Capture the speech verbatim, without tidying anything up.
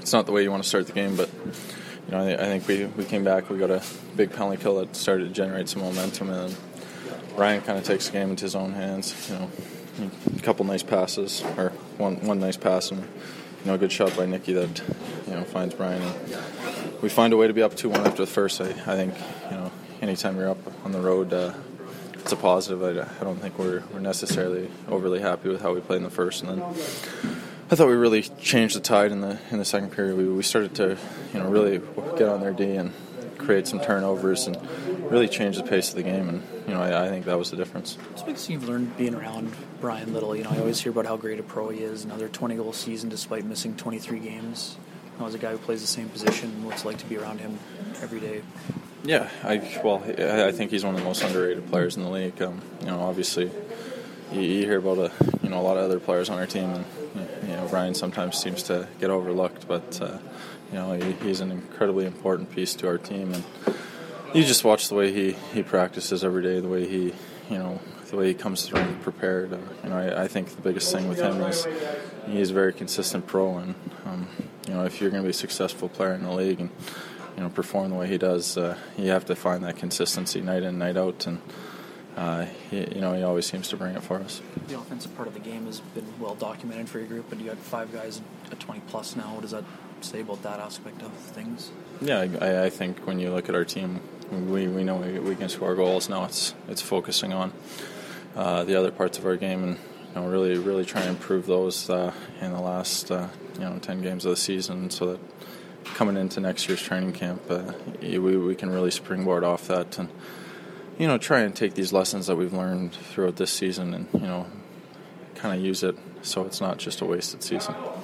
it's not the way you want to start the game, but you know, I, I think we, we came back, we got a big penalty kill that started to generate some momentum, and then Ryan kind of takes the game into his own hands. You know, a couple nice passes, or one one nice pass, and you know, a good shot by Nicky that you know finds Brian. And we find a way to be up two one after the first. I, I think you know, anytime you're up on the road, uh, it's a positive. I, I don't think we're we're necessarily overly happy with how we played in the first, and then I thought we really changed the tide in the in the second period. We we started to you know really get on their D and create some turnovers and really change the pace of the game, and you know I, I think that was the difference. What makes you've learned being around Brian Little? You know, I always hear about how great a pro he is. Another twenty-goal season despite missing twenty-three games. Now, as a guy who plays the same position, what's it like to be around him every day? Yeah, I well, I think he's one of the most underrated players in the league. Um, you know, obviously, you, you hear about a you know a lot of other players on our team, and you know Brian sometimes seems to get overlooked, but uh, you know he, he's an incredibly important piece to our team, and you just watch the way he, he practices every day, the way he you know the way he comes through and prepared. Uh, you know, I, I think the biggest thing with him is he's a very consistent pro, and um, you know if you're going to be a successful player in the league and you know, perform the way he does, uh, you have to find that consistency night in, night out, and uh, he, you know, he always seems to bring it for us. The offensive part of the game has been well documented for your group, and you got five guys at twenty plus now. What does that say about that aspect of things? Yeah, I, I think when you look at our team, we we know we, we can score goals. Now it's it's focusing on uh, the other parts of our game, and you know, really really try and improve those uh, in the last uh, you know ten games of the season, so that coming into next year's training camp, uh, we we can really springboard off that, and you know try and take these lessons that we've learned throughout this season, and you know kind of use it so it's not just a wasted season.